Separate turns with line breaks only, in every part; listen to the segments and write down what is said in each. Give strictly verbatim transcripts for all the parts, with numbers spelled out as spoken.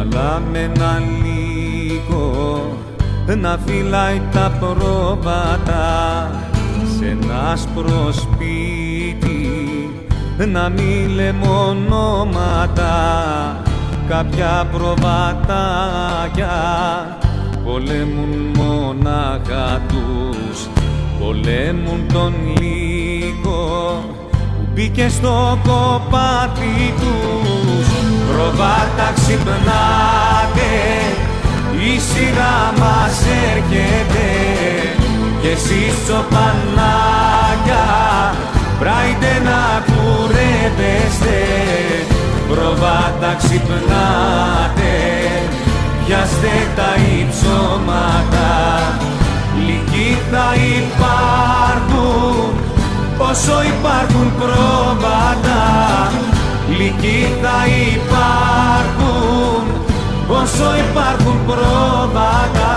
αλλά με ένα λύκο να φυλάει τα πρόβατα σε ένα άσπρο σπίτι, να μη λέμε ονόματα. Κάποια προβατάκια πολέμουν μονάχα τους, πολέμουν τον λύκο που μπήκε στο κοπάτι τους. Προβάτα ξυπνάτε, η σειρά μας έρχεται κι εσείς τσοπανάκια πράιτε να κουρεύεστε. Προβάτα ξυπνάτε, πιάστε τα υψώματα, λυκοί θα υπάρχουν όσο υπάρχουν πρόβατα. Λυκοί θα υπάρχουν όσο υπάρχουν πρόβατα.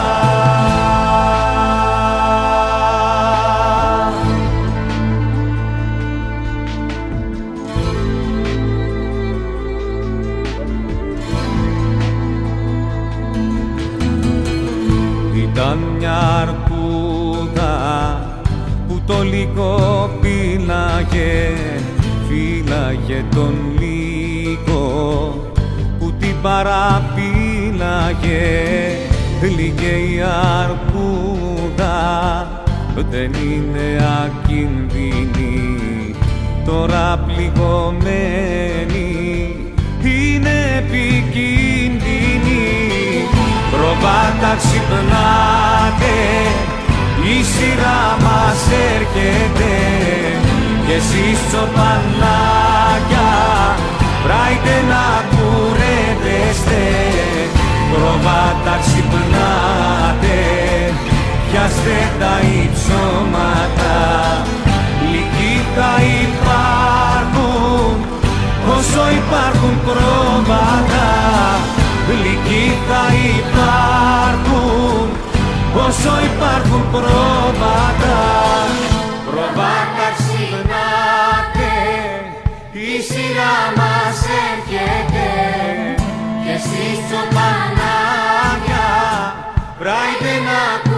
Ήταν μια αρκούδα που το λύκο πήλαγε, φύλαγε τον λύκο που την παραπήλαγε. Λύκε η αρκούδα δεν είναι ακίνδυνη, τώρα πληγωμένη είναι επικίνδυνη. Προβάτα ξυπνάτε, η σειρά μας έρχεται κι εσείς τσοπανάκια πράιτε να κουρεύεστε. Προβάτα ξυπνάτε, πιάστε τα υψώματα, λυκοί θα υπάρχουν όσο υπάρχουν πρόβατα. Λυκοί θα υπάρχουν όσο υπάρχουν πρόβατα. Προβάτα ξυπνάτε, η σειρά μας έρχεται κι εσείς τσοπανάκια πράιτε να